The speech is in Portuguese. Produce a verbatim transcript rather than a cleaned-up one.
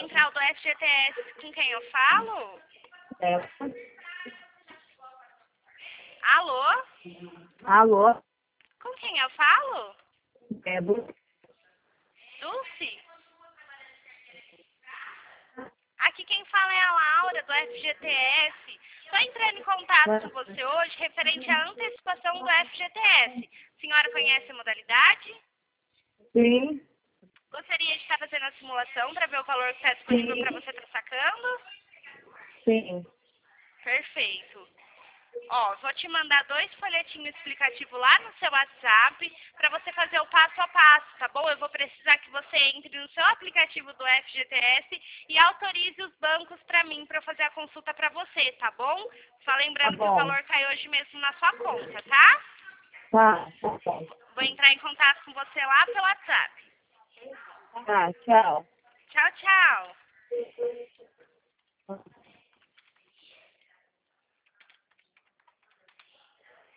central do F G T S, com quem eu falo? É. Alô? Alô? Com quem eu falo? É, bu- Dulce? Aqui quem fala é a Laura, do F G T S. Estou entrando em contato com você hoje referente à antecipação do F G T S. A senhora conhece a modalidade? sim, Gostaria de estar fazendo a simulação para ver o valor que está disponível Sim. para você estar sacando? sim. Perfeito. Ó, vou te mandar dois folhetinhos explicativos lá no seu WhatsApp para você fazer o passo a passo, tá bom? Eu vou precisar que você entre no seu aplicativo do F G T S e autorize os bancos para mim, para eu fazer a consulta para você, tá bom? Só Tá lembrando que o bom. valor cai hoje mesmo na sua conta, tá? Tá, tá bom. Vou entrar em contato com você lá pelo WhatsApp. Tá, tchau. Tchau, tchau.